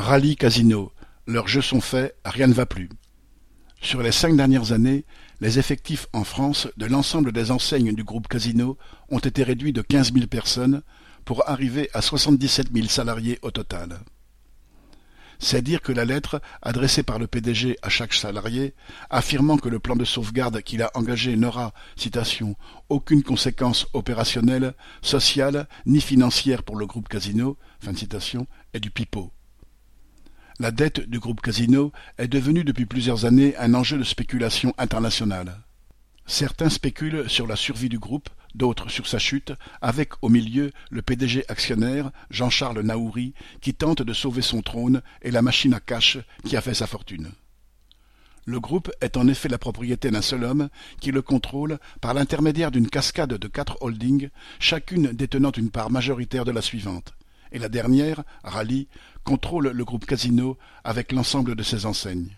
Rallye Casino, leurs jeux sont faits, rien ne va plus. Sur les 5 dernières années, les effectifs en France de l'ensemble des enseignes du groupe Casino ont été réduits de 15 000 personnes pour arriver à 77 000 salariés au total. C'est dire que la lettre, adressée par le PDG à chaque salarié, affirmant que le plan de sauvegarde qu'il a engagé n'aura, citation, « aucune conséquence opérationnelle, sociale ni financière pour le groupe Casino », fin de citation, est du pipeau. La dette du groupe Casino est devenue depuis plusieurs années un enjeu de spéculation internationale. Certains spéculent sur la survie du groupe, d'autres sur sa chute, avec au milieu le PDG actionnaire, Jean-Charles Naouri, qui tente de sauver son trône et la machine à cash qui a fait sa fortune. Le groupe est en effet la propriété d'un seul homme qui le contrôle par l'intermédiaire d'une cascade de 4 holdings, chacune détenant une part majoritaire de la suivante. Et la dernière, Rallye, contrôle le groupe Casino avec l'ensemble de ses enseignes.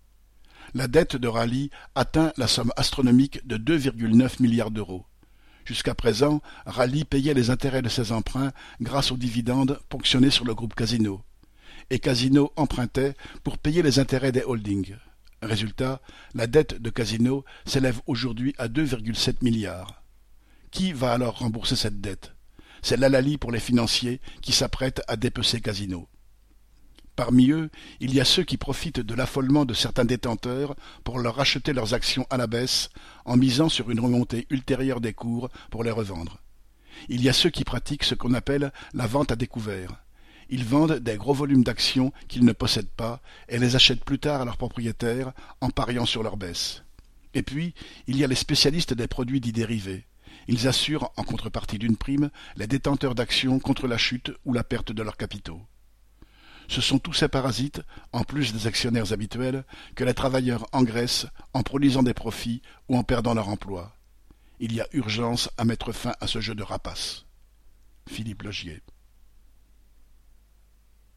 La dette de Rallye atteint la somme astronomique de 2,9 milliards d'euros. Jusqu'à présent, Rallye payait les intérêts de ses emprunts grâce aux dividendes ponctionnés sur le groupe Casino. Et Casino empruntait pour payer les intérêts des holdings. Résultat, la dette de Casino s'élève aujourd'hui à 2,7 milliards. Qui va alors rembourser cette dette ? C'est l'hallali pour les financiers qui s'apprêtent à dépecer Casino. Parmi eux, il y a ceux qui profitent de l'affolement de certains détenteurs pour leur racheter leurs actions à la baisse en misant sur une remontée ultérieure des cours pour les revendre. Il y a ceux qui pratiquent ce qu'on appelle la vente à découvert. Ils vendent des gros volumes d'actions qu'ils ne possèdent pas et les achètent plus tard à leurs propriétaires en pariant sur leur baisse. Et puis, il y a les spécialistes des produits dits dérivés. Ils assurent, en contrepartie d'une prime, les détenteurs d'actions contre la chute ou la perte de leurs capitaux. Ce sont tous ces parasites, en plus des actionnaires habituels, que les travailleurs engraissent en produisant des profits ou en perdant leur emploi. Il y a urgence à mettre fin à ce jeu de rapaces. Philippe Logier.